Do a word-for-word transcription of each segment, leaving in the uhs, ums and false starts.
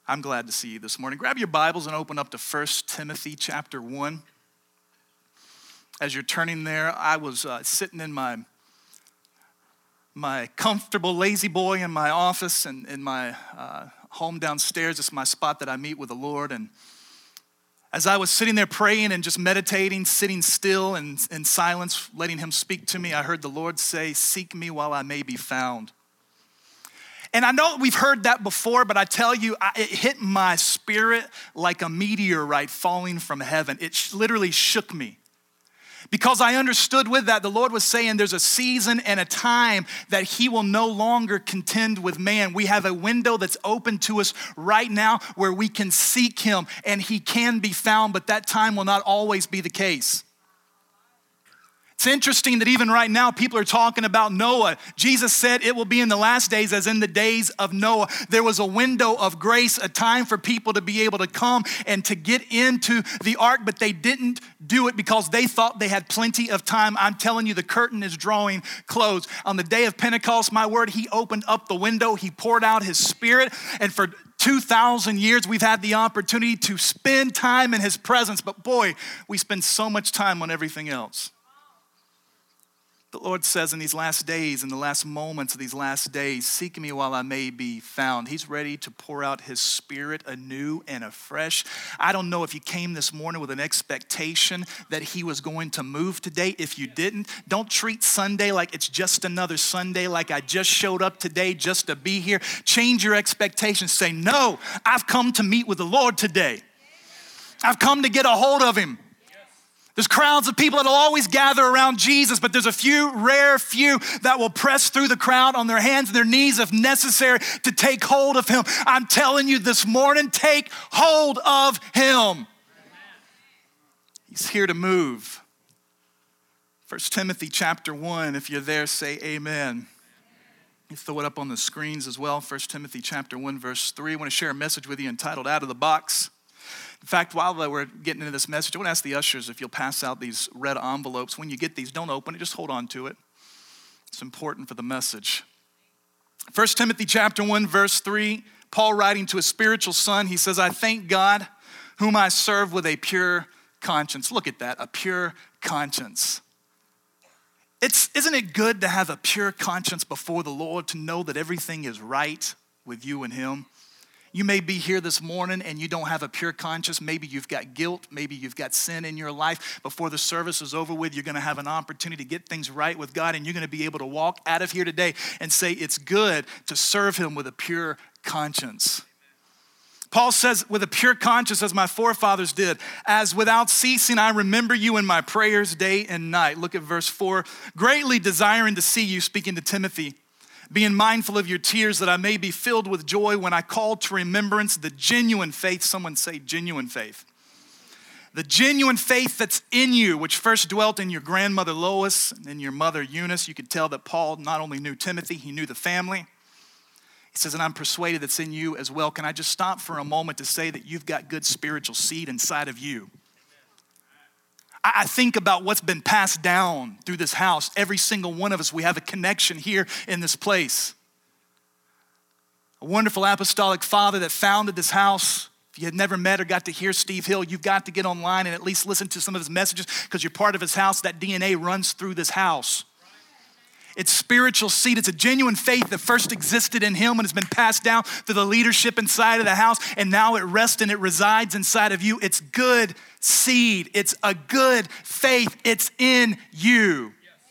I'm glad to see you this morning. Grab your Bibles and open up to First Timothy chapter one. As you're turning there, I was uh, sitting in my my comfortable lazy boy in my office and in my uh, home downstairs. It's my spot that I meet with the Lord. And as I was sitting there praying and just meditating, sitting still and in silence, letting him speak to me, I heard the Lord say, "Seek me while I may be found." And I know we've heard that before, but I tell you, I, it hit my spirit like a meteorite falling from heaven. It sh- literally shook me. Because I understood with that, the Lord was saying there's a season and a time that he will no longer contend with man. We have a window that's open to us right now where we can seek him and he can be found, but that time will not always be the case. It's interesting that even right now, people are talking about Noah. Jesus said it will be in the last days as in the days of Noah. There was a window of grace, a time for people to be able to come and to get into the ark, but they didn't do it because they thought they had plenty of time. I'm telling you, the curtain is drawing close. On the day of Pentecost, my word, he opened up the window. He poured out his spirit, and for two thousand years, we've had the opportunity to spend time in his presence, but boy, we spend so much time on everything else. The Lord says in these last days, in the last moments of these last days, seek me while I may be found. He's ready to pour out his spirit anew and afresh. I don't know if you came this morning with an expectation that he was going to move today. If you didn't, don't treat Sunday like it's just another Sunday, like I just showed up today just to be here. Change your expectations. Say, no, I've come to meet with the Lord today. I've come to get a hold of him. There's crowds of people that will always gather around Jesus, but there's a few, rare few that will press through the crowd on their hands and their knees if necessary to take hold of him. I'm telling you this morning, take hold of him. He's here to move. First Timothy chapter one, if you're there, say amen. You throw it up on the screens as well. First Timothy chapter one, verse three. I want to share a message with you entitled Out of the Box. In fact, while we're getting into this message, I want to ask the ushers if you'll pass out these red envelopes. When you get these, don't open it, just hold on to it. It's important for the message. First Timothy chapter one, verse three, Paul writing to a spiritual son, he says, I thank God whom I serve with a pure conscience. Look at that, a pure conscience. It's, isn't it good to have a pure conscience before the Lord, to know that everything is right with you and him? You may be here this morning and you don't have a pure conscience. Maybe you've got guilt. Maybe you've got sin in your life. Before the service is over with, you're going to have an opportunity to get things right with God, and you're going to be able to walk out of here today and say it's good to serve him with a pure conscience. Paul says, with a pure conscience, as my forefathers did, as without ceasing I remember you in my prayers day and night. Look at verse four. Greatly desiring to see you, speaking to Timothy, being mindful of your tears, that I may be filled with joy when I call to remembrance the genuine faith. Someone say genuine faith. The genuine faith that's in you, which first dwelt in your grandmother Lois and your mother Eunice. You could tell that Paul not only knew Timothy, he knew the family. He says, and I'm persuaded that's in you as well. Can I just stop for a moment to say that you've got good spiritual seed inside of you? I think about what's been passed down through this house. Every single one of us, we have a connection here in this place. A wonderful apostolic father that founded this house. If you had never met or got to hear Steve Hill, you've got to get online and at least listen to some of his messages, because you're part of his house. That D N A runs through this house. It's spiritual seed. It's a genuine faith that first existed in him and has been passed down through the leadership inside of the house, and now it rests and it resides inside of you. It's good seed. It's a good faith. It's in you.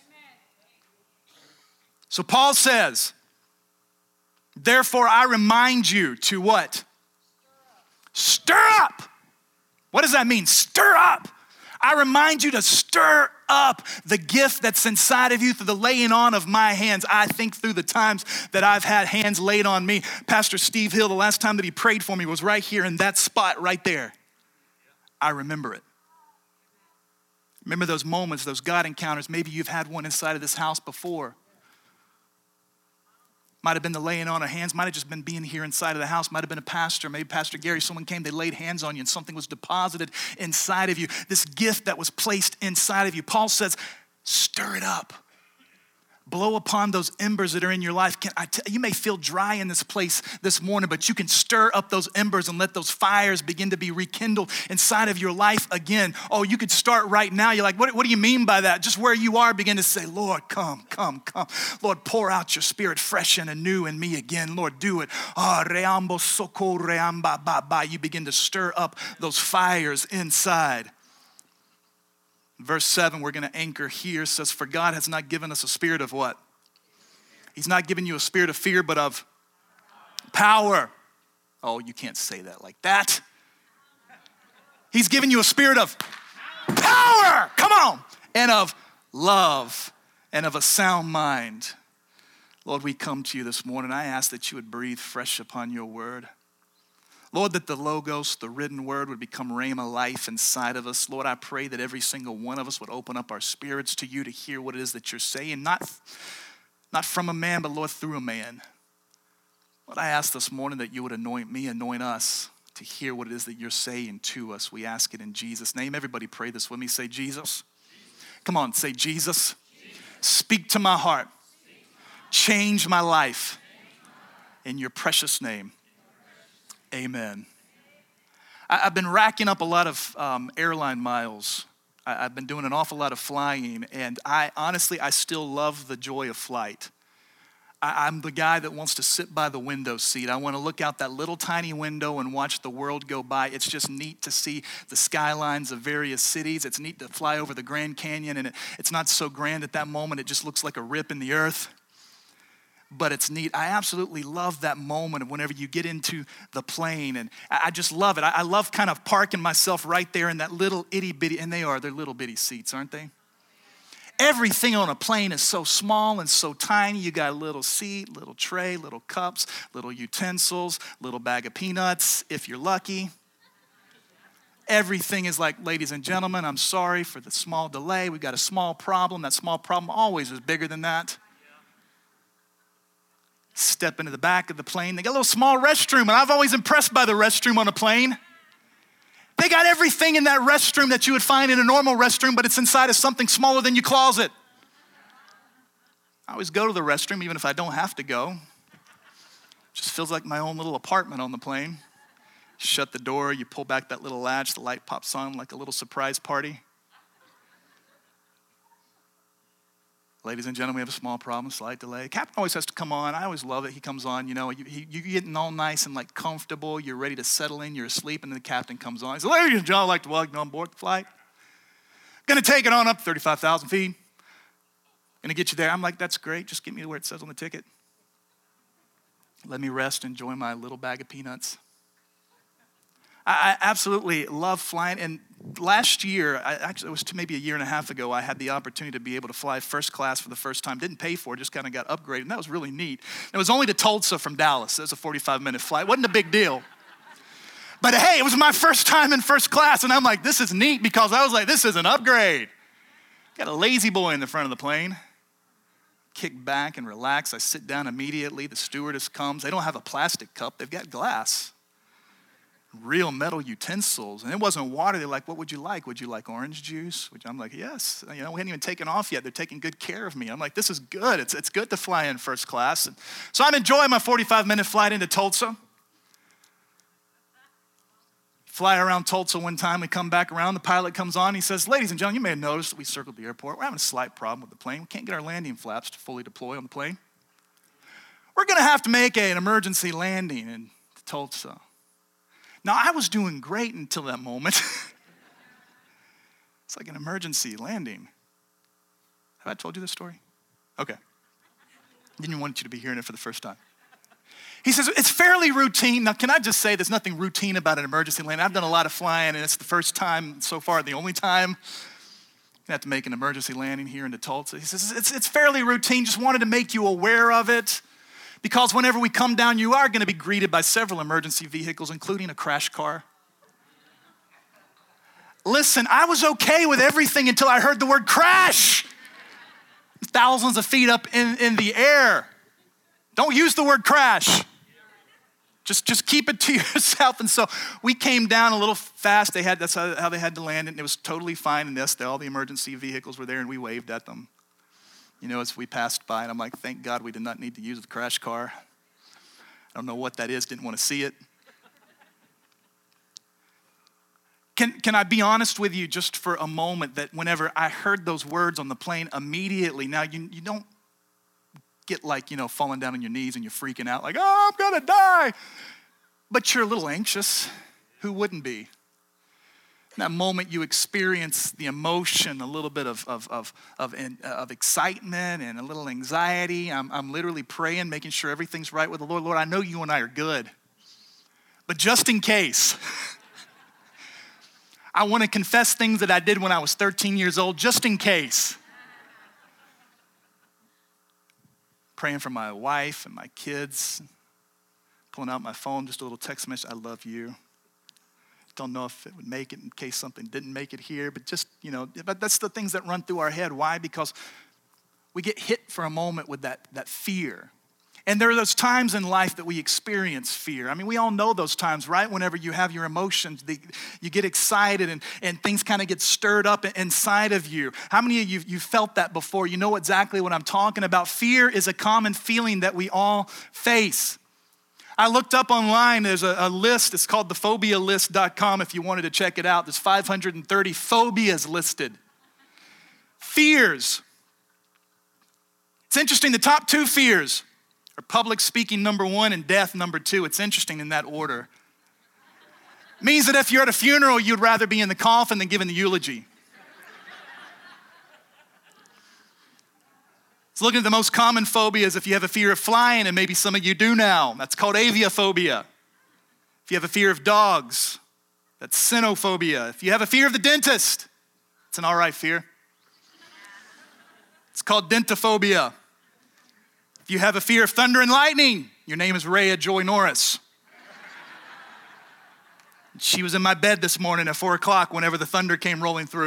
So Paul says, therefore I remind you to what? Stir up. What does that mean? Stir up. I remind you to stir up the gift that's inside of you through the laying on of my hands. I think through the times that I've had hands laid on me. Pastor Steve Hill, the last time that he prayed for me was right here in that spot right there. I remember it. Remember those moments, those God encounters. Maybe you've had one inside of this house before. Might have been the laying on of hands. Might have just been being here inside of the house. Might have been a pastor. Maybe Pastor Gary. Someone came, they laid hands on you and something was deposited inside of you. This gift that was placed inside of you. Paul says, stir it up. Blow upon those embers that are in your life. Can I tell, you may feel dry in this place this morning, but you can stir up those embers and let those fires begin to be rekindled inside of your life again. Oh, you could start right now. You're like, what, what do you mean by that? Just where you are, begin to say, Lord, come, come, come. Lord, pour out your spirit fresh and anew in me again. Lord, do it. Oh, reambo soko reamba ba ba. You begin to stir up those fires inside. Verse seven, we're going to anchor here, says, for God has not given us a spirit of what? He's not giving you a spirit of fear, but of power. Oh, you can't say that like that. He's given you a spirit of power, come on, and of love, and of a sound mind. Lord, we come to you this morning. I ask that you would breathe fresh upon your word. Lord, that the Logos, the written word, would become rhema life inside of us. Lord, I pray that every single one of us would open up our spirits to you to hear what it is that you're saying, not, not from a man, but Lord, through a man. Lord, I ask this morning that you would anoint me, anoint us to hear what it is that you're saying to us. We ask it in Jesus' name. Everybody pray this with me. Say, Jesus. Come on, say, Jesus. Speak to my heart. Change my life. In your precious name. Amen. I've been racking up a lot of um, airline miles. I've been doing an awful lot of flying, and I honestly, I still love the joy of flight. I'm the guy that wants to sit by the window seat. I want to look out that little tiny window and watch the world go by. It's just neat to see the skylines of various cities. It's neat to fly over the Grand Canyon, and it, it's not so grand at that moment. It just looks like a rip in the earth. But it's neat. I absolutely love that moment of whenever you get into the plane, and I just love it. I love kind of parking myself right there in that little itty bitty, and they are, they're little bitty seats, aren't they? Everything on a plane is so small and so tiny. You got a little seat, little tray, little cups, little utensils, little bag of peanuts, if you're lucky. Everything is like, ladies and gentlemen, I'm sorry for the small delay. We've got a small problem. That small problem always is bigger than that. Step into the back of the plane. They got a little small restroom, and I've always impressed by the restroom on a plane. They got everything in that restroom that you would find in a normal restroom, but it's inside of something smaller than your closet. I always go to the restroom, even if I don't have to go. It just feels like my own little apartment on the plane. Shut the door, you pull back that little latch, the light pops on like a little surprise party. Ladies and gentlemen, we have a small problem, slight delay. Captain always has to come on. I always love it. He comes on, you know, you, you, you're getting all nice and like comfortable. You're ready to settle in. You're asleep, and then the captain comes on. He says, ladies and gentlemen, I'd like to welcome you on board the flight. Going to take it on up to thirty-five thousand feet. Going to get you there. I'm like, that's great. Just get me to where it says on the ticket. Let me rest, enjoy my little bag of peanuts. I, I absolutely love flying. And last year, I, actually it was maybe a year and a half ago, I had the opportunity to be able to fly first class for the first time. Didn't pay for it, just kind of got upgraded. And that was really neat. It was only to Tulsa from Dallas. It was a forty-five minute flight. It wasn't a big deal. But hey, it was my first time in first class. And I'm like, this is neat, because I was like, this is an upgrade. Got a lazy boy in the front of the plane. Kick back and relax. I sit down immediately. The stewardess comes. They don't have a plastic cup. They've got glass. Real metal utensils. And it wasn't water. They're like, what would you like? Would you like orange juice? Which I'm like, yes. You know, we hadn't even taken off yet. They're taking good care of me. I'm like, this is good. It's, it's good to fly in first class. And so I'm enjoying my forty-five minute flight into Tulsa. Fly around Tulsa one time. We come back around. The pilot comes on. He says, ladies and gentlemen, you may have noticed that we circled the airport. We're having a slight problem with the plane. We can't get our landing flaps to fully deploy on the plane. We're going to have to make a, an emergency landing in Tulsa. Now, I was doing great until that moment. It's like an emergency landing. Have I told you this story? Okay. Didn't want you to be hearing it for the first time. He says, it's fairly routine. Now, can I just say there's nothing routine about an emergency landing? I've done a lot of flying, and it's the first time so far, the only time. I have to make an emergency landing here into Tulsa. He says, it's, it's fairly routine. Just wanted to make you aware of it. Because whenever we come down, you are going to be greeted by several emergency vehicles, including a crash car. Listen, I was okay with everything until I heard the word crash. Thousands of feet up in, in the air. Don't use the word crash. Just, just keep it to yourself. And so we came down a little fast. They had, that's how, how they had to land, and it was totally fine. And yes, all the emergency vehicles were there, and we waved at them. you know, as we passed by, and I'm like, thank God we did not need to use the crash car. I don't know what that is, didn't want to see it. Can, can I be honest with you just for a moment that whenever I heard those words on the plane immediately, now you, you don't get like, you know, falling down on your knees and you're freaking out like, oh, I'm gonna die. But you're a little anxious. Who wouldn't be? In that moment you experience the emotion, a little bit of, of, of, of, of excitement and a little anxiety. I'm, I'm literally praying, making sure everything's right with the Lord. Lord, I know you and I are good. But just in case, I want to confess things that I did when I was thirteen years old, just in case. Praying for my wife and my kids, pulling out my phone, just a little text message, I love you. Don't know if it would make it in case something didn't make it here, but just, you know, but that's the things that run through our head. Why? Because we get hit for a moment with that, that fear. And there are those times in life that we experience fear. I mean, we all know those times, right? Whenever you have your emotions, the, you get excited and, and things kind of get stirred up inside of you. How many of you you felt that before? You know exactly what I'm talking about. Fear is a common feeling that we all face. I looked up online, there's a, a list, it's called the phobia list dot com if you wanted to check it out. There's five hundred thirty phobias listed. Fears. It's interesting, the top two fears are public speaking number one and death number two. It's interesting in that order. It means that if you're at a funeral, you'd rather be in the coffin than giving the eulogy. Let's look at the most common phobias. If you have a fear of flying, and maybe some of you do now, that's called aviophobia. If you have a fear of dogs, that's cynophobia. If you have a fear of the dentist, it's an all right fear. It's called dentophobia. If you have a fear of thunder and lightning, your name is Rhea Joy Norris. She was in my bed this morning at four o'clock whenever the thunder came rolling through.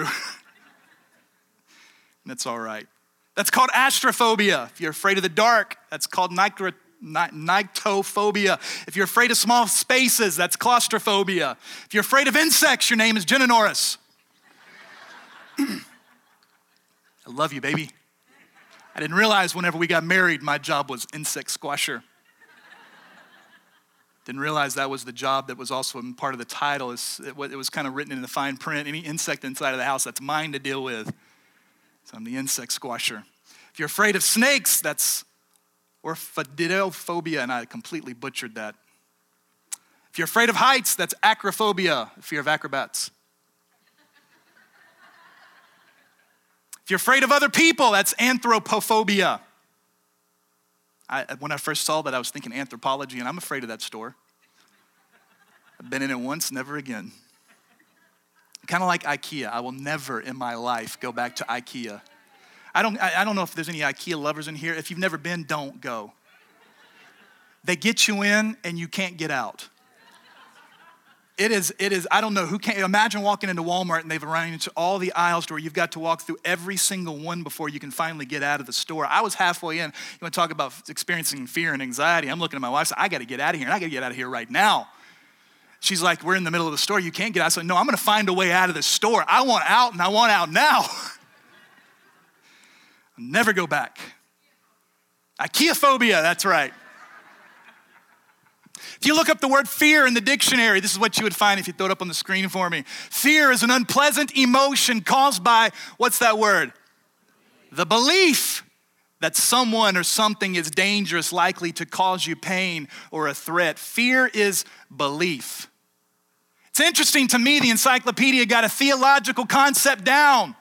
That's all right. That's called astrophobia. If you're afraid of the dark, that's called nyctro, ny, nyctophobia. If you're afraid of small spaces, that's claustrophobia. If you're afraid of insects, your name is Jenna Norris. I love you, baby. I didn't realize whenever we got married, my job was insect squasher. Didn't realize that was the job that was also part of the title. It was kind of written in the fine print. Any insect inside of the house, that's mine to deal with. So I'm the insect squasher. If you're afraid of snakes, that's orphididophobia, and I completely butchered that. If you're afraid of heights, that's acrophobia, fear of acrobats. If you're afraid of other people, that's anthropophobia. I, when I first saw that, I was thinking anthropology, and I'm afraid of that store. I've been in it once, never again. Kind of like IKEA. I will never in my life go back to IKEA. I don't, I, I don't know if there's any IKEA lovers in here. If you've never been, don't go. They get you in, and you can't get out. It is, it is, I don't know who can, imagine walking into Walmart and they've arranged all the aisles to where you've got to walk through every single one before you can finally get out of the store. I was halfway in. You want to talk about experiencing fear and anxiety. I'm looking at my wife, I got to get out of here, and I got to get out of here right now. She's like, we're in the middle of the store, you can't get out. I said, no, I'm going to find a way out of the store. I want out, and I want out now. I'll never go back. IKEA phobia, that's right. If you look up the word fear in the dictionary, this is what you would find if you throw it up on the screen for me. Fear is an unpleasant emotion caused by, what's that word? The belief that someone or something is dangerous, likely to cause you pain or a threat. Fear is belief. It's interesting to me, the encyclopedia got a theological concept down.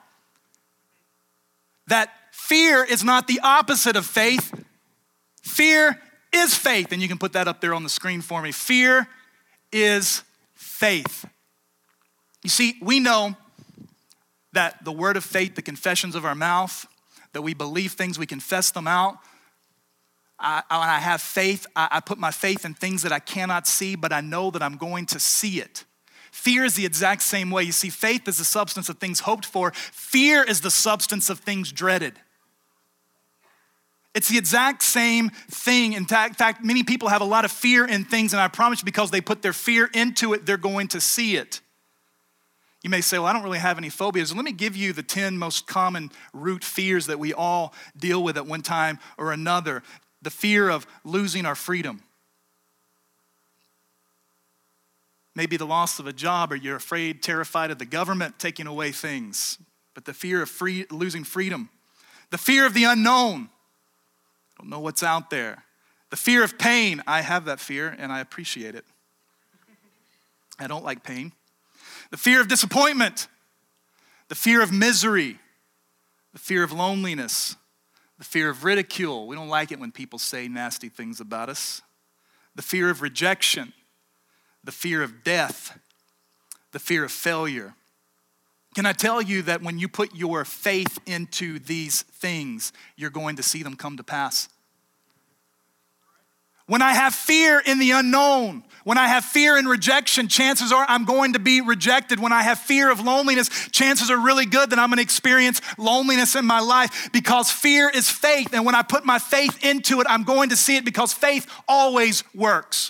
That fear is not the opposite of faith. Fear is faith, and you can put that up there on the screen for me. Fear is faith. You see, we know that the word of faith, the confessions of our mouth, that we believe things, we confess them out. I, when I have faith, I, I put my faith in things that I cannot see, but I know that I'm going to see it. Fear is the exact same way. You see, faith is the substance of things hoped for. Fear is the substance of things dreaded. It's the exact same thing. In fact, many people have a lot of fear in things, and I promise you, because they put their fear into it, they're going to see it. You may say, well, I don't really have any phobias. Let me give you the ten most common root fears that we all deal with at one time or another. The fear of losing our freedom. Maybe the loss of a job, or you're afraid, terrified of the government taking away things. But the fear of free, losing freedom. The fear of the unknown. I don't know what's out there. The fear of pain. I have that fear and I appreciate it. I don't like pain. The fear of disappointment, the fear of misery, the fear of loneliness, the fear of ridicule. We don't like it when people say nasty things about us. The fear of rejection, the fear of death, the fear of failure. Can I tell you that when you put your faith into these things, you're going to see them come to pass? When I have fear in the unknown, when I have fear in rejection, chances are I'm going to be rejected. When I have fear of loneliness, chances are really good that I'm going to experience loneliness in my life, because fear is faith. And when I put my faith into it, I'm going to see it, because faith always works.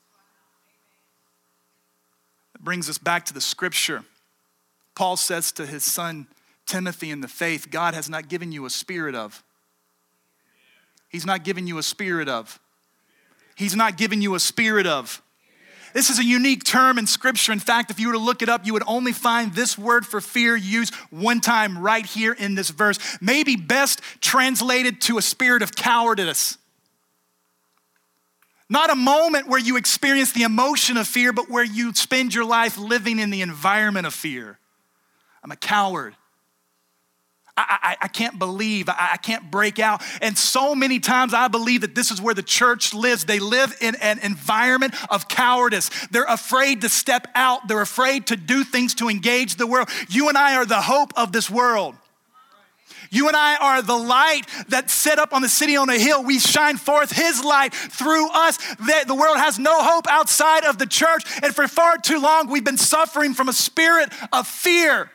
That brings us back to the scripture. Paul says to his son Timothy in the faith, God has not given you a spirit of. He's not given you a spirit of. He's not giving you a spirit of. This is a unique term in scripture. In fact, if you were to look it up, you would only find this word for fear used one time right here in this verse. Maybe best translated to a spirit of cowardice. Not a moment where you experience the emotion of fear, but where you spend your life living in the environment of fear. I'm a coward. I, I, I can't believe, I, I can't break out. And so many times I believe that this is where the church lives. They live in an environment of cowardice. They're afraid to step out. They're afraid to do things to engage the world. You and I are the hope of this world. You and I are the light that set up on the city on a hill. We shine forth his light through us. The world has no hope outside of the church. And for far too long, we've been suffering from a spirit of fear.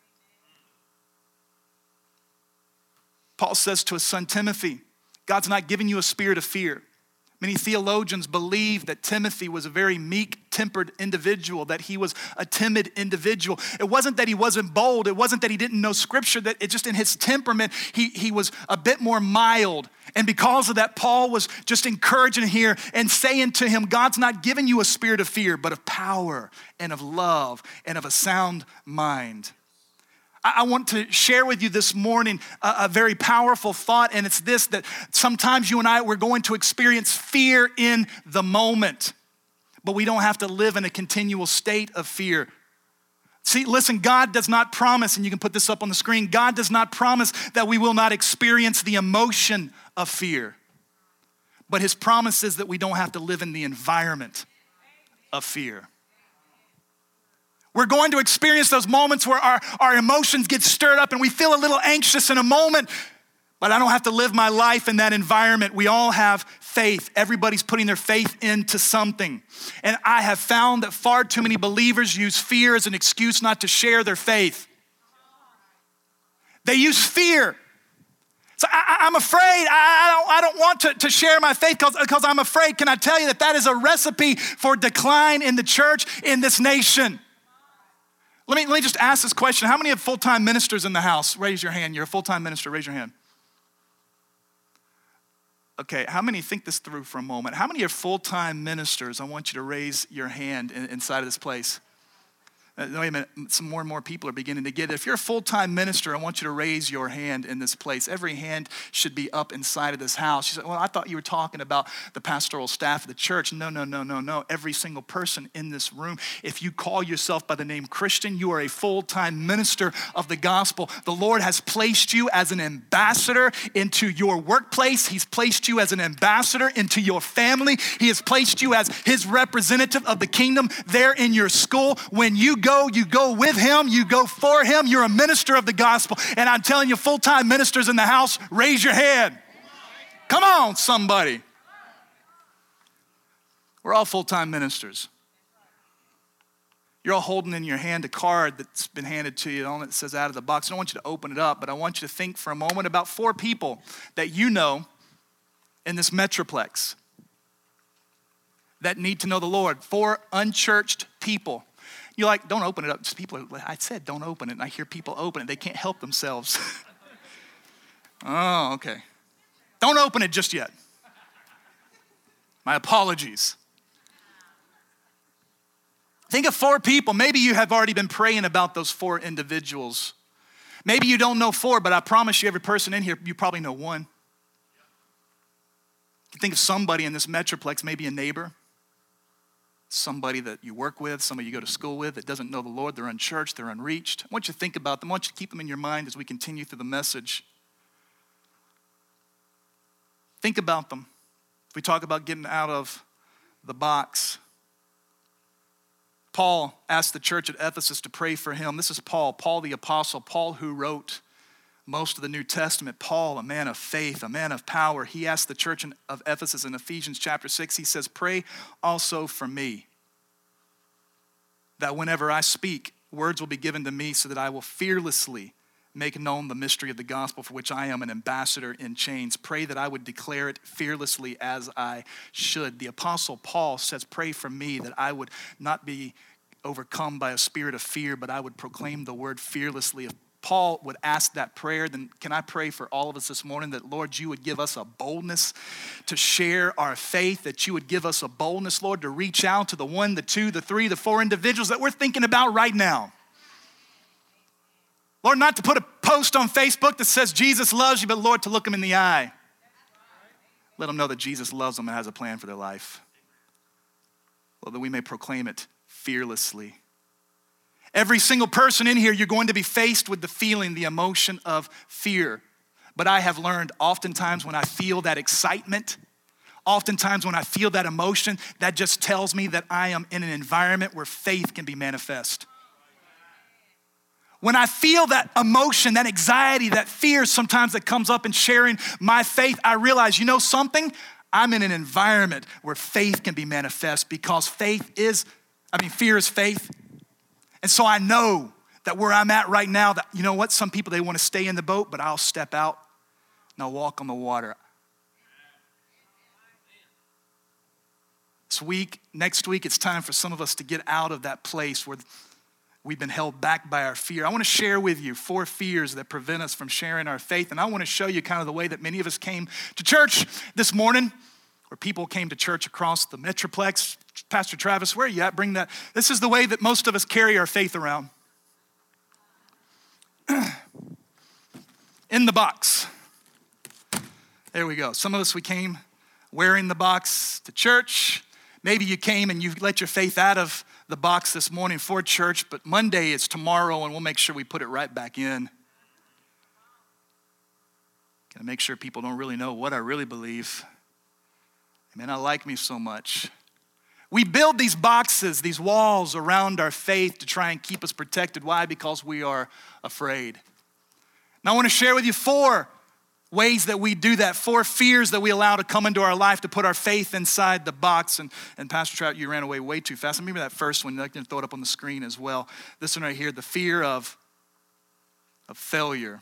Paul says to his son Timothy, God's not giving you a spirit of fear. Many theologians believe that Timothy was a very meek-tempered individual, that he was a timid individual. It wasn't that he wasn't bold. It wasn't that he didn't know scripture, that it just in his temperament, he, he was a bit more mild. And because of that, Paul was just encouraging here and saying to him, God's not giving you a spirit of fear, but of power and of love and of a sound mind. I want to share with you this morning a, a very powerful thought, and it's this, that sometimes you and I, we're going to experience fear in the moment, but we don't have to live in a continual state of fear. See, listen, God does not promise, and you can put this up on the screen, God does not promise that we will not experience the emotion of fear, but his promise is that we don't have to live in the environment of fear. We're going to experience those moments where our, our emotions get stirred up and we feel a little anxious in a moment, but I don't have to live my life in that environment. We all have faith. Everybody's putting their faith into something. And I have found that far too many believers use fear as an excuse not to share their faith. They use fear. So I, I'm afraid, I, I don't, I don't want to, to share my faith because I'm afraid. Can I tell you that that is a recipe for decline in the church in this nation? Let me, let me just ask this question. How many have full-time ministers in the house? Raise your hand. You're a full-time minister. Raise your hand. Okay, how many, think this through for a moment. How many are full-time ministers? I want you to raise your hand in, inside of this place. Uh, wait a minute, some more and more people are beginning to get it. If you're a full-time minister, I want you to raise your hand in this place. Every hand should be up inside of this house. You say, well, I thought you were talking about the pastoral staff of the church. No, no, no, no, no. Every single person in this room, if you call yourself by the name Christian, you are a full-time minister of the gospel. The Lord has placed you as an ambassador into your workplace. He's placed you as an ambassador into your family. He has placed you as his representative of the kingdom there in your school. When you go Go, you go with him, you go for him, you're a minister of the gospel. And I'm telling you, full-time ministers in the house, raise your hand. Come on, somebody. We're all full-time ministers. You're all holding in your hand a card that's been handed to you on it that says out of the box. I don't want you to open it up, but I want you to think for a moment about four people that you know in this metroplex that need to know the Lord. Four unchurched people. You're like, don't open it up. Just people are, I said don't open it, and I hear people open it. They can't help themselves. Oh, okay. Don't open it just yet. My apologies. Think of four people. Maybe you have already been praying about those four individuals. Maybe you don't know four, but I promise you every person in here, you probably know one. You can think of somebody in this Metroplex, maybe a neighbor, somebody that you work with, somebody you go to school with that doesn't know the Lord, they're unchurched, they're unreached. I want you to think about them. I want you to keep them in your mind as we continue through the message. Think about them. If we talk about getting out of the box, Paul asked the church at Ephesus to pray for him. This is Paul, Paul the apostle, Paul who wrote most of the New Testament. Paul, a man of faith, a man of power. He asked the church of Ephesus in Ephesians chapter six, he says, pray also for me, that whenever I speak, words will be given to me so that I will fearlessly make known the mystery of the gospel for which I am an ambassador in chains. Pray that I would declare it fearlessly as I should. The apostle Paul says, pray for me that I would not be overcome by a spirit of fear, but I would proclaim the word fearlessly. If Paul would ask that prayer, then can I pray for all of us this morning that, Lord, you would give us a boldness to share our faith, that you would give us a boldness, Lord, to reach out to the one, the two, the three, the four individuals that we're thinking about right now. Lord, not to put a post on Facebook that says Jesus loves you, but Lord, to look them in the eye. Let them know that Jesus loves them and has a plan for their life. Lord, that we may proclaim it fearlessly. Every single person in here, you're going to be faced with the feeling, the emotion of fear. But I have learned oftentimes when I feel that excitement, oftentimes when I feel that emotion, that just tells me that I am in an environment where faith can be manifest. When I feel that emotion, that anxiety, that fear sometimes that comes up in sharing my faith, I realize, you know something? I'm in an environment where faith can be manifest because faith is, I mean, fear is faith. And so I know that where I'm at right now, that, you know what? Some people, they want to stay in the boat, but I'll step out and I'll walk on the water. This week, next week, it's time for some of us to get out of that place where we've been held back by our fear. I want to share with you four fears that prevent us from sharing our faith. And I want to show you kind of the way that many of us came to church this morning, where people came to church across the Metroplex. Pastor Travis, where are you at? Bring that. This is the way that most of us carry our faith around. In the box. There we go. Some of us, we came wearing the box to church. Maybe you came and you let your faith out of the box this morning for church, but Monday is tomorrow and we'll make sure we put it right back in. Gotta make sure people don't really know what I really believe. They may not like me so much. We build these boxes, these walls around our faith to try and keep us protected. Why? Because we are afraid. Now I want to share with you four ways that we do that, four fears that we allow to come into our life to put our faith inside the box. And, and Pastor Trout, you ran away way too fast. Remember that first one, I can throw it up on the screen as well. This one right here, the fear of, of failure.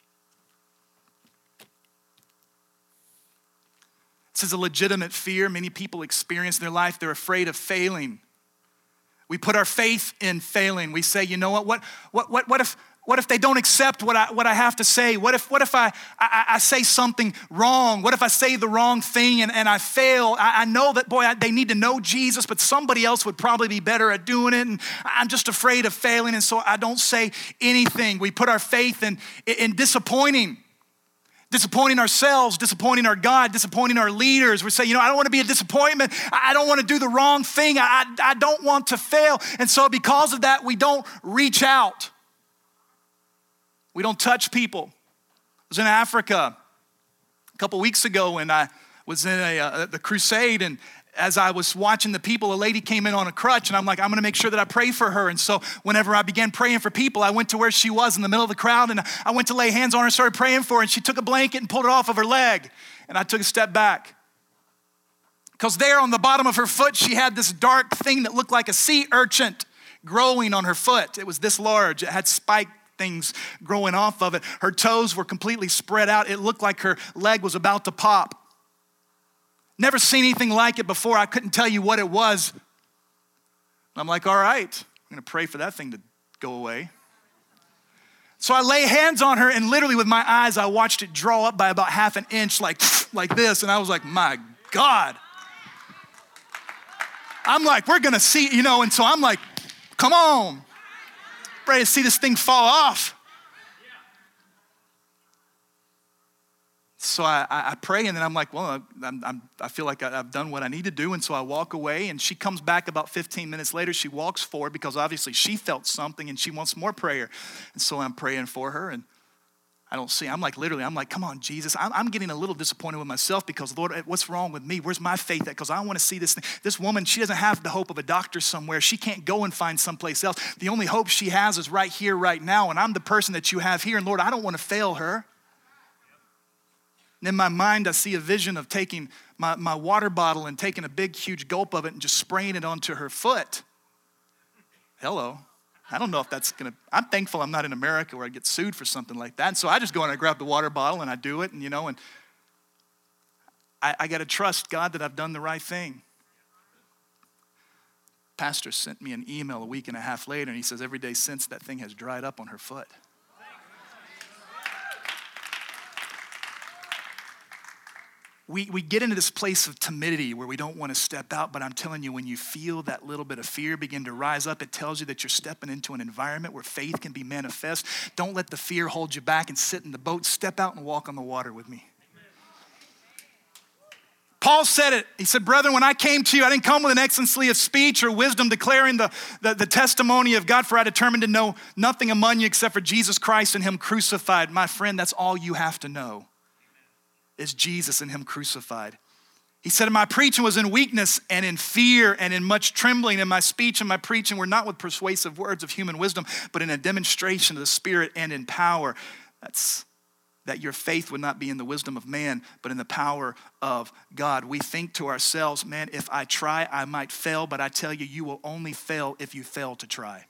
This is a legitimate fear many people experience in their life. They're afraid of failing. We put our faith in failing. We say, you know what, what, what, what, what if, What if they don't accept what I what I have to say? What if what if I, I, I say something wrong? What if I say the wrong thing and, and I fail? I, I know that, boy, I, they need to know Jesus, but somebody else would probably be better at doing it. And I'm just afraid of failing, and so I don't say anything. We put our faith in, in disappointing. Disappointing ourselves, disappointing our God, disappointing our leaders. We say, you know, I don't want to be a disappointment. I don't want to do the wrong thing. I, I don't want to fail. And so because of that, we don't reach out. We don't touch people. I was in Africa a couple weeks ago and I was in a, uh, the crusade, and as I was watching the people, a lady came in on a crutch, and I'm like, I'm gonna make sure that I pray for her. And so whenever I began praying for people, I went to where she was in the middle of the crowd, and I went to lay hands on her and started praying for her, and she took a blanket and pulled it off of her leg, and I took a step back. Because there on the bottom of her foot, she had this dark thing that looked like a sea urchin growing on her foot. It was this large. It had spiked things growing off of it. Her toes were completely spread out. It looked like her leg was about to pop. Never seen anything like it before. I couldn't tell you what it was. I'm like, all right, I'm gonna pray for that thing to go away. So I lay hands on her, and literally with my eyes, I watched it draw up by about half an inch, like, like this. And I was like, my God. I'm like, we're gonna see, you know, and so I'm like, come on. Ready to see this thing fall off. So I, I pray, and then I'm like, well, I'm, I'm, I feel like I've done what I need to do, and so I walk away, and she comes back about fifteen minutes later. She walks forward because obviously she felt something, and she wants more prayer. And so I'm praying for her, and I don't see, I'm like, literally, I'm like, come on, Jesus. I'm, I'm getting a little disappointed with myself because, Lord, what's wrong with me? Where's my faith at? Because I want to see this thing. This woman, she doesn't have the hope of a doctor somewhere. She can't go and find someplace else. The only hope she has is right here, right now, and I'm the person that you have here, and Lord, I don't want to fail her. And in my mind, I see a vision of taking my, my water bottle and taking a big, huge gulp of it and just spraying it onto her foot. Hello. I don't know if that's going to, I'm thankful I'm not in America where I get sued for something like that. And so I just go and I grab the water bottle and I do it, and you know, and I, I got to trust God that I've done the right thing. Pastor sent me an email a week and a half later, and he says, every day since, that thing has dried up on her foot. We, we get into this place of timidity where we don't want to step out, but I'm telling you, when you feel that little bit of fear begin to rise up, it tells you that you're stepping into an environment where faith can be manifest. Don't let the fear hold you back and sit in the boat. Step out and walk on the water with me. Paul said it. He said, brethren, when I came to you, I didn't come with an excellency of speech or wisdom declaring the, the, the testimony of God, for I determined to know nothing among you except for Jesus Christ and him crucified. My friend, that's all you have to know. Is Jesus and him crucified. He said, my preaching was in weakness and in fear and in much trembling, and my speech and my preaching were not with persuasive words of human wisdom, but in a demonstration of the Spirit and in power. That's that your faith would not be in the wisdom of man, but in the power of God. We think to ourselves, man, if I try, I might fail, but I tell you, you will only fail if you fail to try.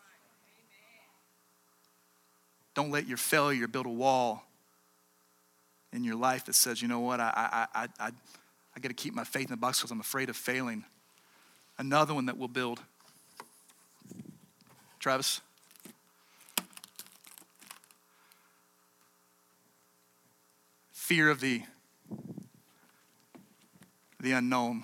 Don't let your failure build a wall in your life that says, you know what, I I I I, I got to keep my faith in the box because I'm afraid of failing. Another one that we'll build. Travis. Fear of the, the unknown.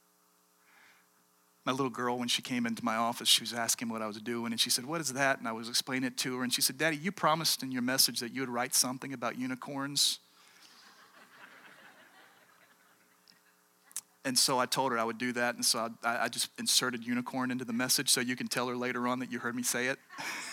My little girl, when she came into my office, she was asking what I was doing, and she said, what is that? And I was explaining it to her, and she said, Daddy, you promised in your message that you would write something about unicorns. And so I told her I would do that, and so I, I just inserted unicorn into the message so you can tell her later on that you heard me say it.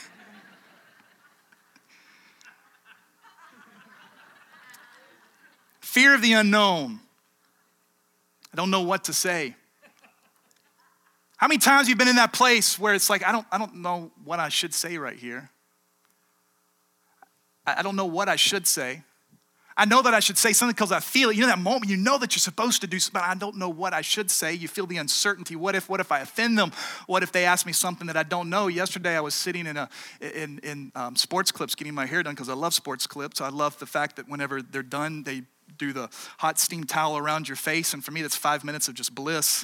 Fear of the unknown. I don't know what to say. How many times have you been in that place where it's like, I don't, I don't know what I should say right here. I, I don't know what I should say. I know that I should say something because I feel it. You know that moment, you know that you're supposed to do something, but I don't know what I should say. You feel the uncertainty. What if, what if I offend them? What if they ask me something that I don't know? Yesterday I was sitting in a in, in um, sports clips getting my hair done because I love sports clips. I love the fact that whenever they're done, they do the hot steam towel around your face. And for me, that's five minutes of just bliss.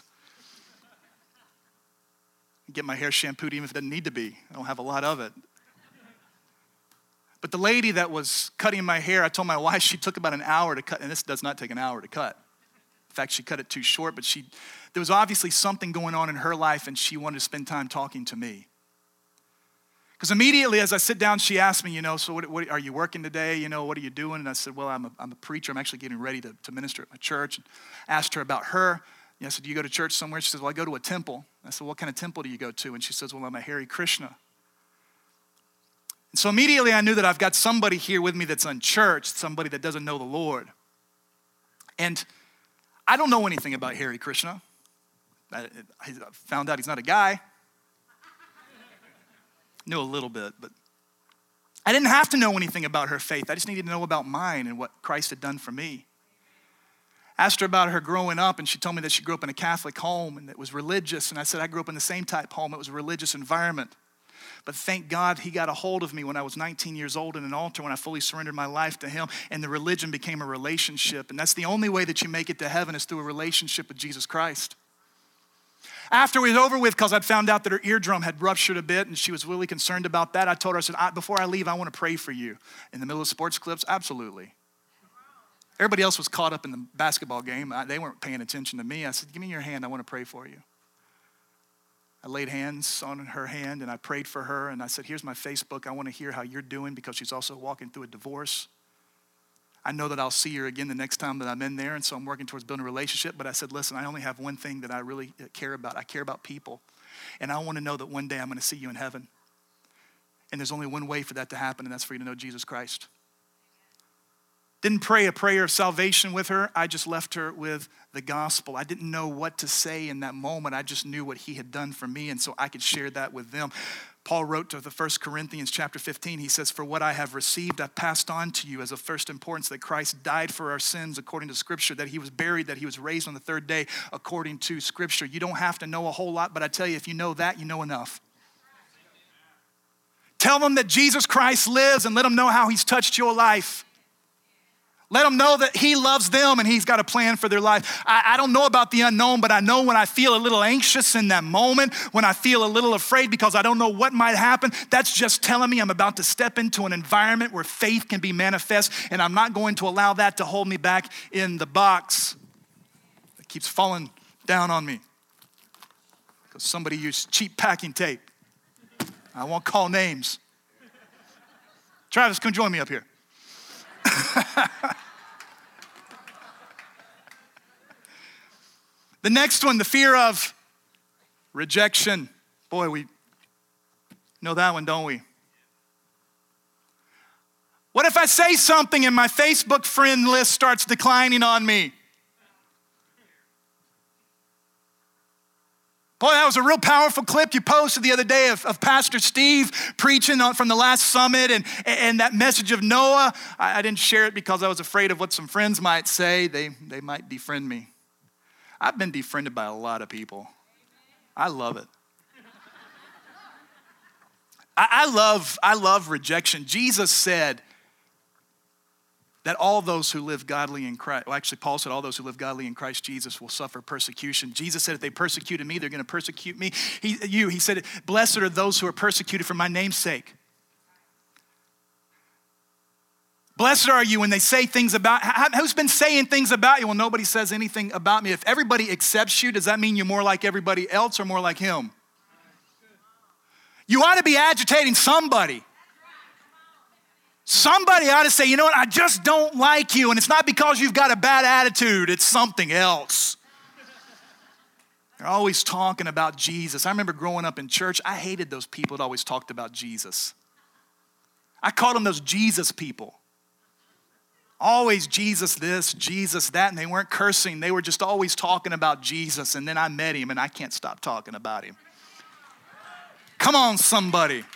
Get my hair shampooed even if it doesn't need to be. I don't have a lot of it. But the lady that was cutting my hair, I told my wife she took about an hour to cut, and this does not take an hour to cut. In fact, she cut it too short, but she there was obviously something going on in her life, and she wanted to spend time talking to me. Because immediately as I sit down, she asked me, you know, so what, what, are you working today? You know, what are you doing? And I said, well, I'm a, I'm a preacher. I'm actually getting ready to, to minister at my church. And asked her about her. And I said, do you go to church somewhere? She says, well, I go to a temple. I said, what kind of temple do you go to? And she says, well, I'm a Hare Krishna. And so immediately I knew that I've got somebody here with me that's unchurched, somebody that doesn't know the Lord. And I don't know anything about Hare Krishna. I, I found out he's not a guy. Knew a little bit, but I didn't have to know anything about her faith. I just needed to know about mine and what Christ had done for me. Asked her about her growing up, and she told me that she grew up in a Catholic home and it was religious. And I said, I grew up in the same type home. It was a religious environment. But thank God he got a hold of me when I was nineteen years old in an altar when I fully surrendered my life to him, and the religion became a relationship. And that's the only way that you make it to heaven is through a relationship with Jesus Christ. after it was over with, because I'd found out that her eardrum had ruptured a bit and she was really concerned about that, I told her, I said, I, before I leave, I want to pray for you. In the middle of sports clips, absolutely. Everybody else was caught up in the basketball game. I, they weren't paying attention to me. I said, give me your hand. I want to pray for you. I laid hands on her hand and I prayed for her. And I said, here's my Facebook. I want to hear how you're doing, because she's also walking through a divorce. I know that I'll see her again the next time that I'm in there. And so I'm working towards building a relationship. But I said, listen, I only have one thing that I really care about. I care about people. And I want to know that one day I'm going to see you in heaven. And there's only one way for that to happen, and that's for you to know Jesus Christ. Didn't pray a prayer of salvation with her. I just left her with the gospel. I didn't know what to say in that moment. I just knew what he had done for me, and so I could share that with them. Paul wrote to the First Corinthians chapter fifteen, he says, for what I have received, I've passed on to you as of first importance, that Christ died for our sins according to Scripture, that he was buried, that he was raised on the third day according to Scripture. You don't have to know a whole lot, but I tell you, if you know that, you know enough. Tell them that Jesus Christ lives and let them know how he's touched your life. Let them know that he loves them and he's got a plan for their life. I, I don't know about the unknown, but I know when I feel a little anxious in that moment, when I feel a little afraid because I don't know what might happen, that's just telling me I'm about to step into an environment where faith can be manifest, and I'm not going to allow that to hold me back in the box that keeps falling down on me because somebody used cheap packing tape. I won't call names. Travis, come join me up here. The next one, the fear of rejection. Boy, we know that one, don't we? What if I say something and my Facebook friend list starts declining on me? Boy, that was a real powerful clip you posted the other day of, of Pastor Steve preaching on, from the last summit, and, and that message of Noah. I, I didn't share it because I was afraid of what some friends might say. They, they might defriend me. I've been defriended by a lot of people. I love it. I, I love, I love rejection. Jesus said that all those who live godly in Christ, well, actually Paul said all those who live godly in Christ Jesus will suffer persecution. Jesus said if they persecuted me, they're going to persecute me. He, you, he said, blessed are those who are persecuted for my name's sake. Blessed are you when they say things about, who's been saying things about you? Well, nobody says anything about me. If everybody accepts you, does that mean you're more like everybody else or more like him? You ought to be agitating somebody. Somebody ought to say, you know what, I just don't like you. And it's not because you've got a bad attitude, it's something else. They're always talking about Jesus. I remember growing up in church, I hated those people that always talked about Jesus. I called them those Jesus people. Always Jesus this, Jesus that, and they weren't cursing. They were just always talking about Jesus. And then I met him and I can't stop talking about him. Come on, somebody.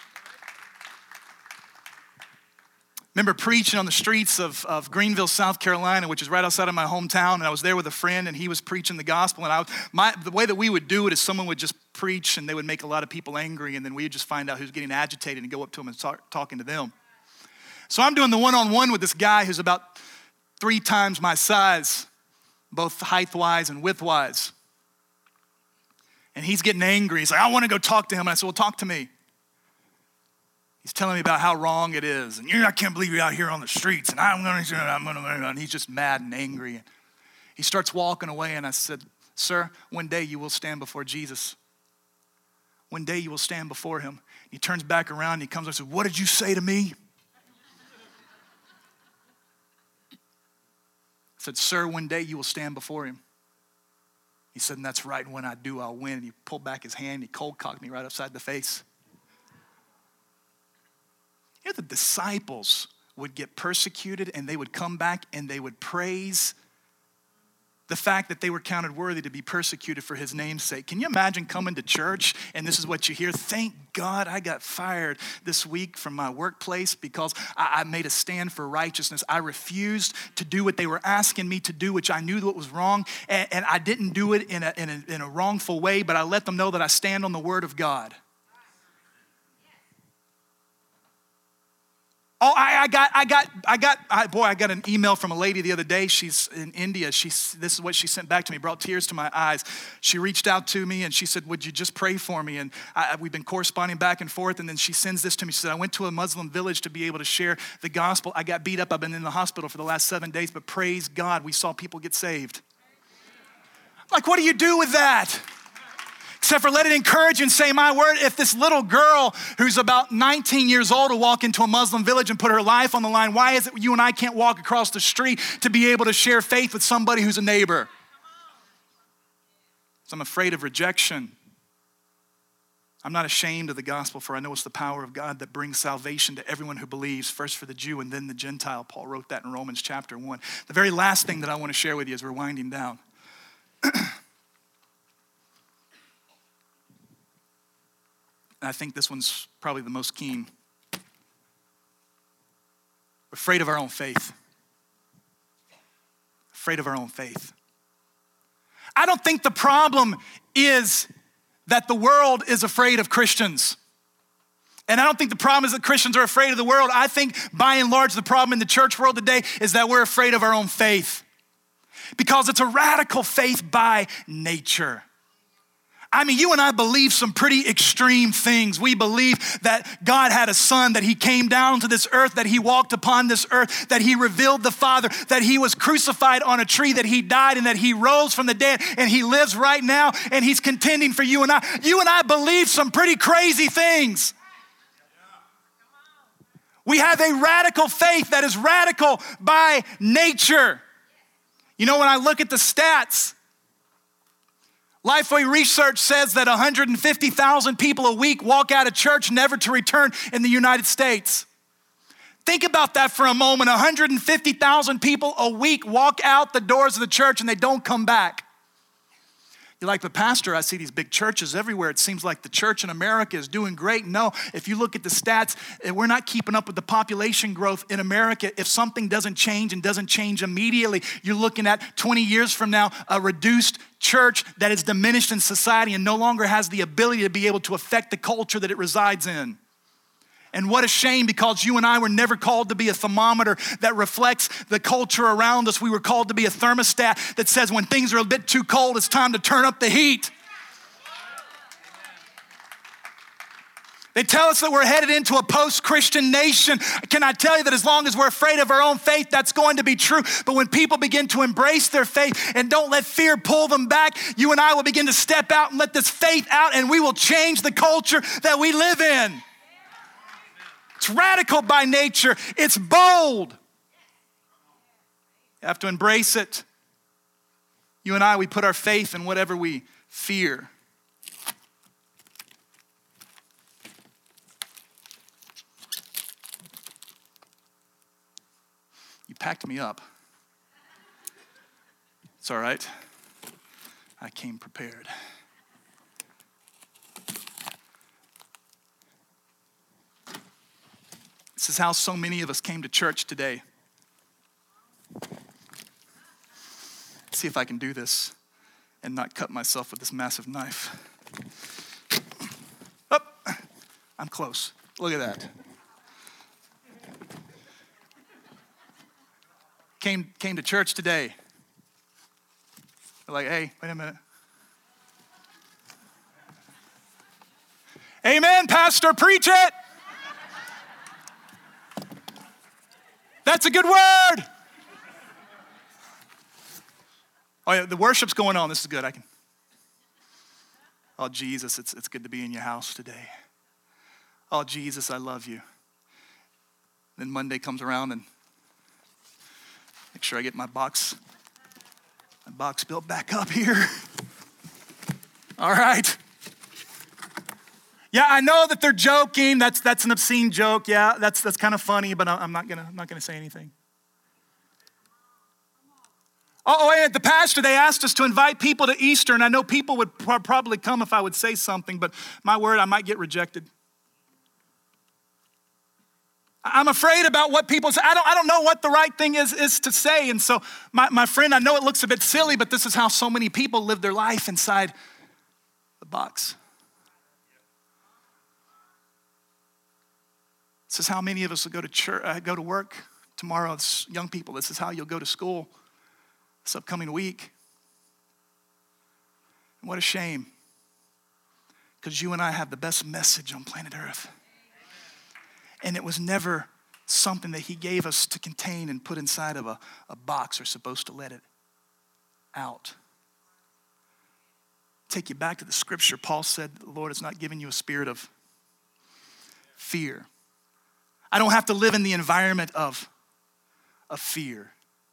Remember preaching on the streets of, of Greenville, South Carolina, which is right outside of my hometown, and I was there with a friend, and he was preaching the gospel. And I, my, the way that we would do it is someone would just preach, and they would make a lot of people angry, and then we would just find out who's getting agitated and go up to them and start talking to them. So I'm doing the one-on-one with this guy who's about three times my size, both height-wise and width-wise. And he's getting angry. He's like, I want to go talk to him. And I said, well, talk to me. He's telling me about how wrong it is. And you're, I can't believe you're out here on the streets. And I'm going to, I'm going to, and he's just mad and angry. And he starts walking away. And I said, sir, one day you will stand before Jesus. One day you will stand before him. He turns back around and he comes and says, what did you say to me? I said, sir, one day you will stand before him. He said, and that's right. And when I do, I'll win. And he pulled back his hand. He cold cocked me right upside the face. You know, the disciples would get persecuted and they would come back and they would praise the fact that they were counted worthy to be persecuted for his name's sake. Can you imagine coming to church and this is what you hear? Thank God I got fired this week from my workplace because I, I made a stand for righteousness. I refused to do what they were asking me to do, which I knew what was wrong, and, and I didn't do it in a, in, a, in a wrongful way, but I let them know that I stand on the word of God. Oh, I, I got, I got, I got, I, boy, I got an email from a lady the other day. She's in India. She's, this is what she sent back to me, brought tears to my eyes. She reached out to me and she said, would you just pray for me? And I, we've been corresponding back and forth. And then she sends this to me. She said, I went to a Muslim village to be able to share the gospel. I got beat up. I've been in the hospital for the last seven days, but praise God, we saw people get saved. Like, what do you do with that? Except for let it encourage you and say, my word, if this little girl who's about nineteen years old will walk into a Muslim village and put her life on the line, why is it you and I can't walk across the street to be able to share faith with somebody who's a neighbor? So I'm afraid of rejection. I'm not ashamed of the gospel, for I know it's the power of God that brings salvation to everyone who believes, first for the Jew and then the Gentile. Paul wrote that in Romans chapter one. The very last thing that I want to share with you as we're winding down. I think this one's probably the most keen. We're afraid of our own faith. Afraid of our own faith. I don't think the problem is that the world is afraid of Christians. And I don't think the problem is that Christians are afraid of the world. I think by and large the problem in the church world today is that we're afraid of our own faith. Because it's a radical faith by nature. I mean, you and I believe some pretty extreme things. We believe that God had a son, that he came down to this earth, that he walked upon this earth, that he revealed the Father, that he was crucified on a tree, that he died and that he rose from the dead and he lives right now and he's contending for you and I. You and I believe some pretty crazy things. We have a radical faith that is radical by nature. You know, when I look at the stats, Lifeway Research says that one hundred fifty thousand people a week walk out of church never to return in the United States. Think about that for a moment. one hundred fifty thousand people a week walk out the doors of the church and they don't come back. You're like, the pastor, I see these big churches everywhere. It seems like the church in America is doing great. No, if you look at the stats, we're not keeping up with the population growth in America. If something doesn't change and doesn't change immediately, you're looking at twenty years from now, a reduced church that is diminished in society and no longer has the ability to be able to affect the culture that it resides in. And what a shame, because you and I were never called to be a thermometer that reflects the culture around us. We were called to be a thermostat that says when things are a bit too cold, it's time to turn up the heat. They tell us that we're headed into a post-Christian nation. Can I tell you that as long as we're afraid of our own faith, that's going to be true. But when people begin to embrace their faith and don't let fear pull them back, you and I will begin to step out and let this faith out, and we will change the culture that we live in. It's radical by nature. It's bold. You have to embrace it. You and I, we put our faith in whatever we fear. You packed me up. It's all right. I came prepared. This is how so many of us came to church today. Let's see if I can do this and not cut myself with this massive knife. Oh, I'm close. Look at that. Came, came to church today. They're like, hey, wait a minute. Amen, Pastor, preach it. That's a good word. Oh yeah, the worship's going on. This is good. I can. Oh Jesus, it's it's good to be in your house today. Oh Jesus, I love you. Then Monday comes around and make sure I get my box, my box built back up here. All right. Yeah, I know that they're joking. That's that's an obscene joke. Yeah, that's that's kind of funny, but I'm not gonna I'm not gonna say anything. Oh, oh, the pastor, they asked us to invite people to Easter, and I know people would pro- probably come if I would say something, but my word, I might get rejected. I'm afraid about what people say. I don't I don't know what the right thing is, is to say, and so my, my friend, I know it looks a bit silly, but this is how so many people live their life inside the box. It's This is how many of us will go to church, uh, go to work tomorrow. It's young people, this is how you'll go to school this upcoming week. And what a shame, because you and I have the best message on planet Earth. And it was never something that he gave us to contain and put inside of a, a box. We're supposed to let it out. Take you back to the scripture. Paul said, the Lord has not given you a spirit of fear. I don't have to live in the environment of, of fear.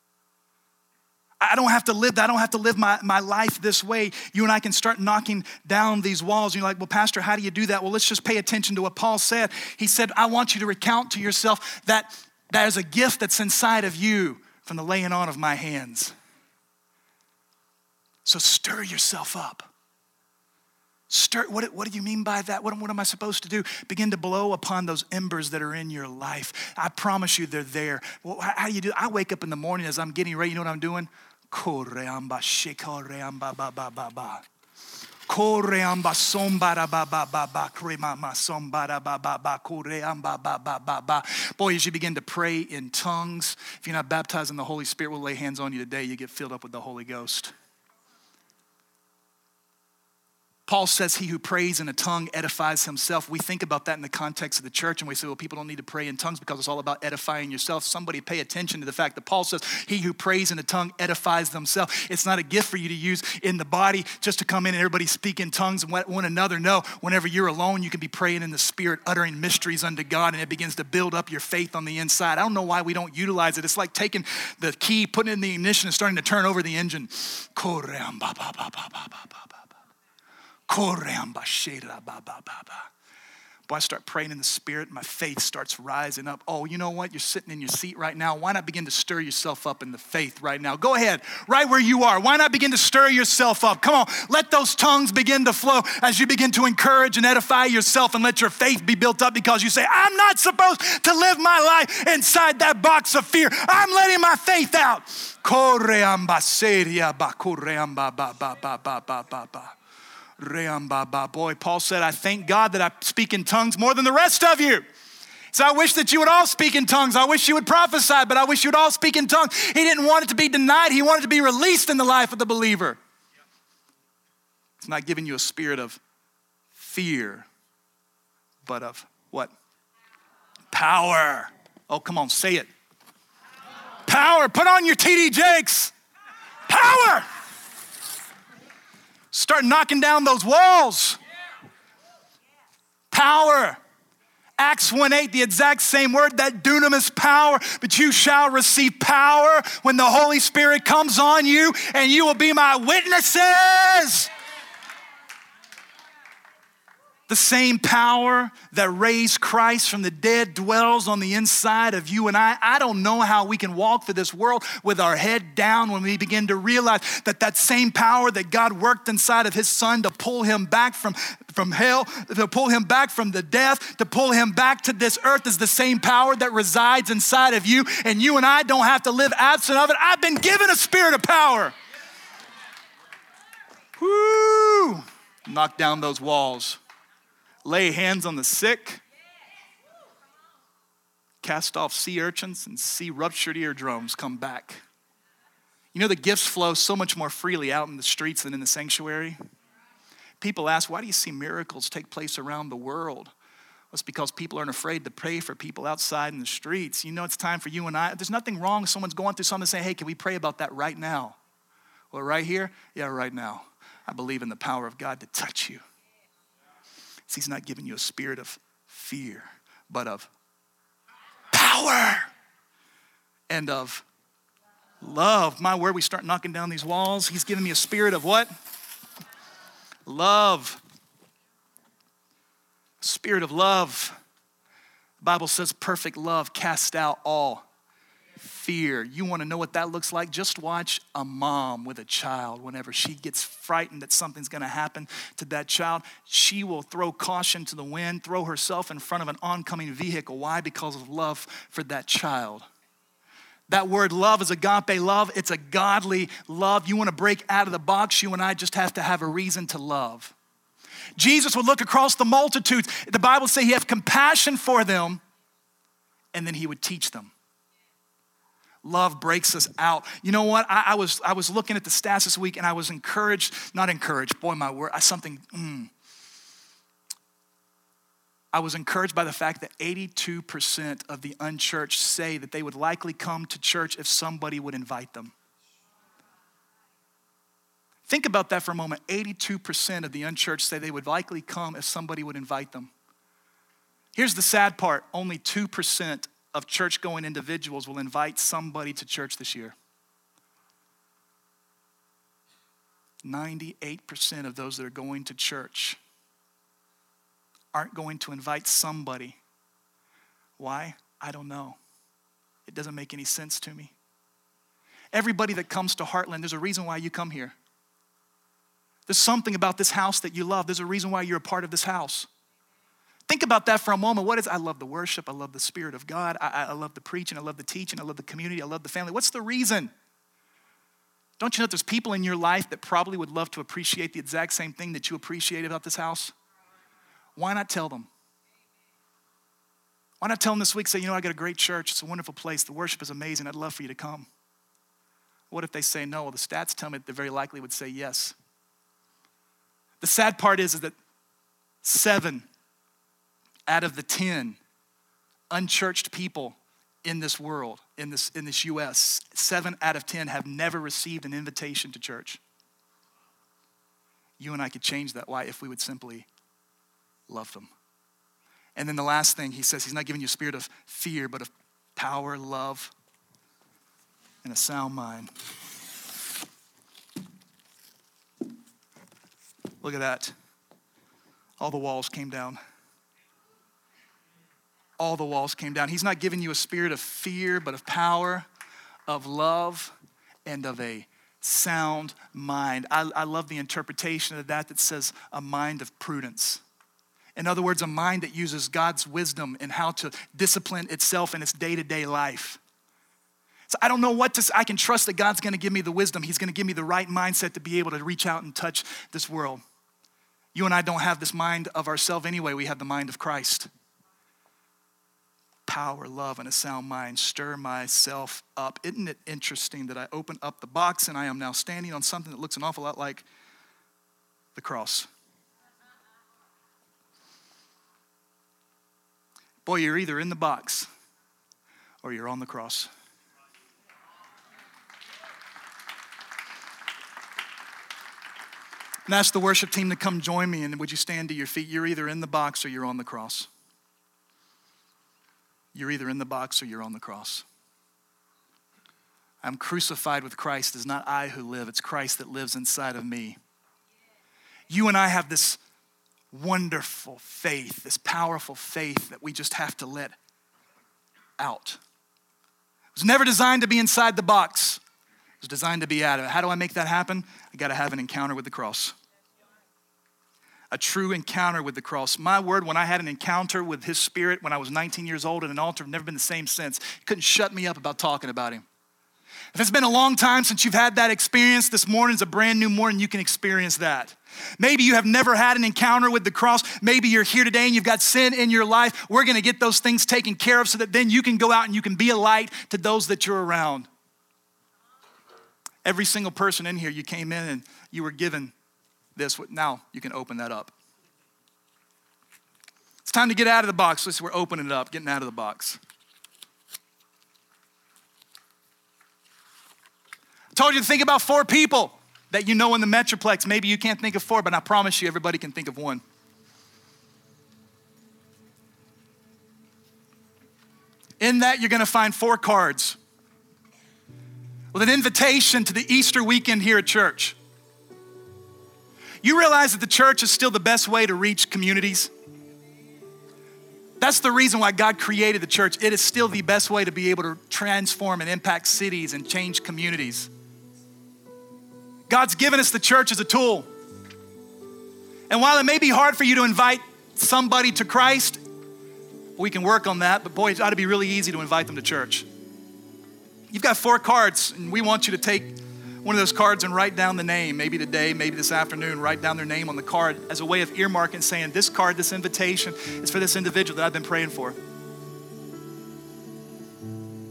I don't have to live that. I don't have to live my, my life this way. You and I can start knocking down these walls. And you're like, well, Pastor, how do you do that? Well, let's just pay attention to what Paul said. He said, I want you to recount to yourself that that is a gift that's inside of you from the laying on of my hands. So stir yourself up. Stir, what, what do you mean by that? What, what am I supposed to do? Begin to blow upon those embers that are in your life. I promise you they're there. Well, how, how do you do? I wake up in the morning as I'm getting ready. You know what I'm doing? Koreamba shikoreamba ba ba ba ba. Koreamba sombara ba ba ba ba. Kremama sombara ba ba ba. Koreamba ba ba ba ba. Boy, as you begin to pray in tongues, if you're not baptized in the Holy Spirit, we'll lay hands on you today. You get filled up with the Holy Ghost. Paul says he who prays in a tongue edifies himself. We think about that in the context of the church and we say, well, people don't need to pray in tongues because it's all about edifying yourself. Somebody pay attention to the fact that Paul says he who prays in a tongue edifies themselves. It's not a gift for you to use in the body just to come in and everybody speak in tongues and one another. No, whenever you're alone, you can be praying in the Spirit, uttering mysteries unto God, and it begins to build up your faith on the inside. I don't know why we don't utilize it. It's like taking the key, putting it in the ignition and starting to turn over the engine. Boy, I start praying in the Spirit, my faith starts rising up. Oh, you know what? You're sitting in your seat right now. Why not begin to stir yourself up in the faith right now? Go ahead, right where you are. Why not begin to stir yourself up? Come on, let those tongues begin to flow as you begin to encourage and edify yourself and let your faith be built up because you say, I'm not supposed to live my life inside that box of fear. I'm letting my faith out. Boy, Paul said, I thank God that I speak in tongues more than the rest of you. So I wish that you would all speak in tongues. I wish you would prophesy, but I wish you would all speak in tongues. He didn't want it to be denied. He wanted it to be released in the life of the believer. It's not giving you a spirit of fear, but of what? Power. Oh, come on, say it. Power. Put on your T D Jakes. Power. Start knocking down those walls. Power. Acts one eight, the exact same word, that dunamis power, but you shall receive power when the Holy Spirit comes on you, and you will be my witnesses. The same power that raised Christ from the dead dwells on the inside of you and I. I don't know how we can walk through this world with our head down when we begin to realize that that same power that God worked inside of his son to pull him back from, from hell, to pull him back from the death, to pull him back to this earth is the same power that resides inside of you. And you and I don't have to live absent of it. I've been given a spirit of power. Woo! Knock down those walls. Lay hands on the sick, cast off sea urchins, and see ruptured eardrums come back. You know, the gifts flow so much more freely out in the streets than in the sanctuary. People ask, why do you see miracles take place around the world? Well, it's because people aren't afraid to pray for people outside in the streets. You know, it's time for you and I. There's nothing wrong if someone's going through something saying, hey, can we pray about that right now? Well, right here? Yeah, right now. I believe in the power of God to touch you. He's not giving you a spirit of fear, but of power and of love. My word, we start knocking down these walls. He's giving me a spirit of what? Love. Spirit of love. The Bible says perfect love casts out all fear. You want to know what that looks like? Just watch a mom with a child. Whenever she gets frightened that something's going to happen to that child, she will throw caution to the wind, throw herself in front of an oncoming vehicle. Why? Because of love for that child. That word love is agape love. It's a godly love. You want to break out of the box, you and I just have to have a reason to love. Jesus would look across the multitudes. The Bible says he had compassion for them and then he would teach them. Love breaks us out. You know what? I, I was I was looking at the stats this week and I was encouraged, not encouraged, boy, my word, I, something, mm. I was encouraged by the fact that eighty-two percent of the unchurched say that they would likely come to church if somebody would invite them. Think about that for a moment. eighty-two percent of the unchurched say they would likely come if somebody would invite them. Here's the sad part. Only two percent of church-going individuals will invite somebody to church this year. ninety-eight percent of those that are going to church aren't going to invite somebody. Why? I don't know. It doesn't make any sense to me. Everybody that comes to Heartland, there's a reason why you come here. There's something about this house that you love. There's a reason why you're a part of this house. Think about that for a moment. What is, I love the worship. I love the Spirit of God. I, I love the preaching. I love the teaching. I love the community. I love the family. What's the reason? Don't you know that there's people in your life that probably would love to appreciate the exact same thing that you appreciate about this house? Why not tell them? Why not tell them this week, say, you know, I got a great church. It's a wonderful place. The worship is amazing. I'd love for you to come. What if they say no? Well, the stats tell me that they very likely would say yes. The sad part is, is that seven out of the ten unchurched people in this world, in this, in this U S, seven out of ten have never received an invitation to church. You and I could change that. Why? If we would simply love them. And then the last thing he says, he's not giving you a spirit of fear, but of power, love, and a sound mind. Look at that. All the walls came down. All the walls came down. He's not giving you a spirit of fear, but of power, of love, and of a sound mind. I, I love the interpretation of that that says a mind of prudence. In other words, a mind that uses God's wisdom in how to discipline itself in its day-to-day life. So I don't know what to, I can trust that God's gonna give me the wisdom. He's gonna give me the right mindset to be able to reach out and touch this world. You and I don't have this mind of ourselves anyway. We have the mind of Christ. Power, love, and a sound mind. Stir myself up. Isn't it interesting that I open up the box and I am now standing on something that looks an awful lot like the cross? Boy, you're either in the box or you're on the cross. And ask the worship team to come join me, and would you stand to your feet? You're either in the box or you're on the cross. You're either in the box or you're on the cross. I'm crucified with Christ. It's not I who live, it's Christ that lives inside of me. You and I have this wonderful faith, this powerful faith that we just have to let out. It was never designed to be inside the box. It was designed to be out of it. How do I make that happen? I got to have an encounter with the cross. A true encounter with the cross. My word, when I had an encounter with his Spirit when I was nineteen years old at an altar, I've never been the same since. He couldn't shut me up about talking about him. If it's been a long time since you've had that experience, this morning's a brand new morning, you can experience that. Maybe you have never had an encounter with the cross. Maybe you're here today and you've got sin in your life. We're gonna get those things taken care of so that then you can go out and you can be a light to those that you're around. Every single person in here, you came in and you were given this. Now you can open that up. It's time to get out of the box. Listen, we're opening it up, getting out of the box. I told you to think about four people that you know in the Metroplex. Maybe you can't think of four, but I promise you everybody can think of one. In that, you're gonna find four cards with an invitation to the Easter weekend here at church. You realize that the church is still the best way to reach communities? That's the reason why God created the church. It is still the best way to be able to transform and impact cities and change communities. God's given us the church as a tool. And while it may be hard for you to invite somebody to Christ, we can work on that, but boy, it ought to be really easy to invite them to church. You've got four cards, and we want you to take one of those cards and write down the name. Maybe today, maybe this afternoon, write down their name on the card as a way of earmarking, saying this card, this invitation is for this individual that I've been praying for.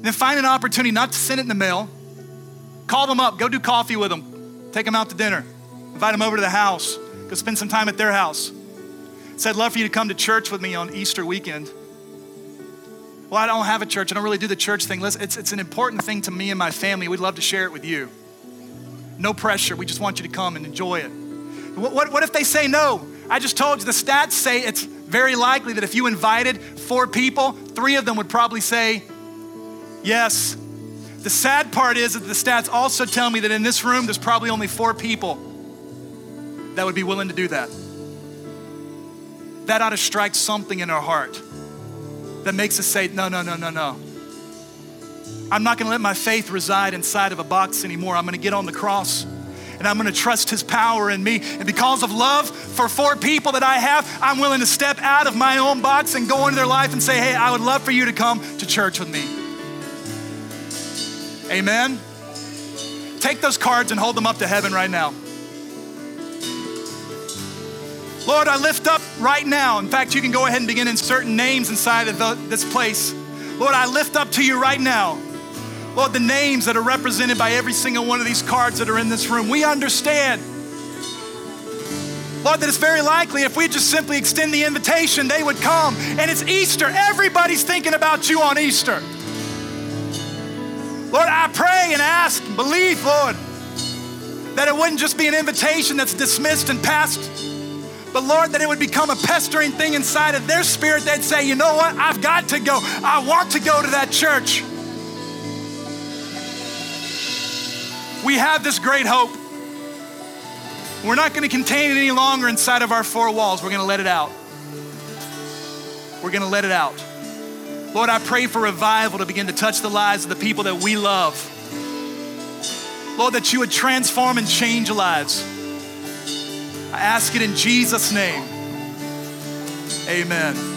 then find an opportunity not to send it in the mail. Call them up, go do coffee with them, take them out to dinner, invite them over to the house, go spend some time at their house. Say, I'd love for you to come to church with me on Easter weekend. Well, I don't have a church. I don't really do the church thing. Listen, it's, it's an important thing to me and my family. We'd love to share it with you. No pressure. We just want you to come and enjoy it. What, what, what if they say no? I just told you the stats say it's very likely that if you invited four people, three of them would probably say yes. The sad part is that the stats also tell me that in this room, there's probably only four people that would be willing to do that. That ought to strike something in our heart that makes us say, no, no, no, no, no. I'm not gonna let my faith reside inside of a box anymore. I'm gonna get on the cross and I'm gonna trust his power in me. And because of love for four people that I have, I'm willing to step out of my own box and go into their life and say, hey, I would love for you to come to church with me. Amen? Take those cards and hold them up to heaven right now. Lord, I lift up right now. In fact, you can go ahead and begin inserting names inside of the, this place. Lord, I lift up to you right now. Lord, the names that are represented by every single one of these cards that are in this room. We understand, Lord, that it's very likely if we just simply extend the invitation, they would come. And it's Easter. Everybody's thinking about you on Easter. Lord, I pray and ask and believe, Lord, that it wouldn't just be an invitation that's dismissed and passed, but Lord, that it would become a pestering thing inside of their spirit. They'd say, you know what? I've got to go. I want to go to that church. We have this great hope. We're not going to contain it any longer inside of our four walls. We're going to let it out. We're going to let it out. Lord, I pray for revival to begin to touch the lives of the people that we love. Lord, that you would transform and change lives. I ask it in Jesus' name. Amen.